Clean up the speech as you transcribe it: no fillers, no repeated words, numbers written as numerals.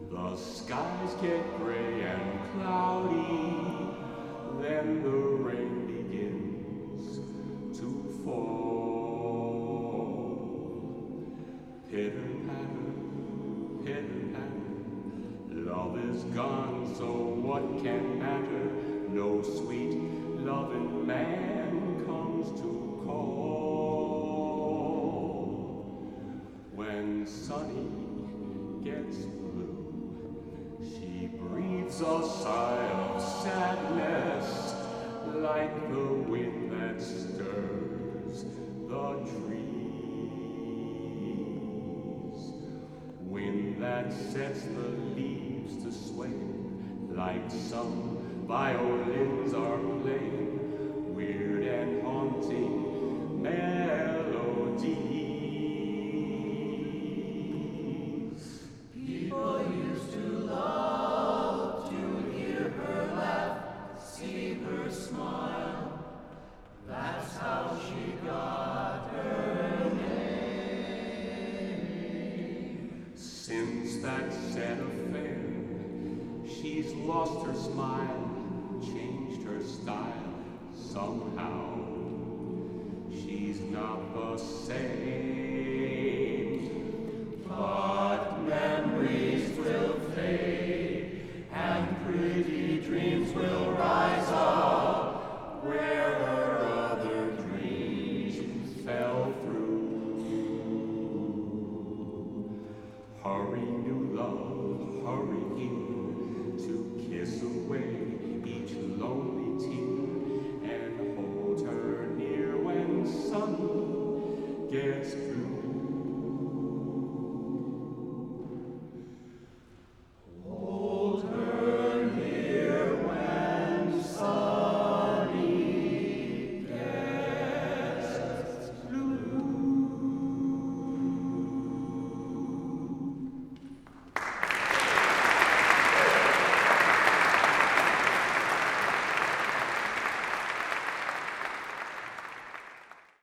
The skies get gray and cloudy, then the rain begins to fall. Pitter patter, pitter patter, love is gone, so what can matter? No sweet loving man comes to call. When Sunny gets blue, she breathes a sigh of sadness, like the wind that stirs the trees. Wind that sets the leaves to sway, like some violins are playing weird and haunting melodies. People used to love to hear her laugh, see her smile. That's how she got her name. Since that sad affair, she's lost her smile, changed her style somehow. She's not the same.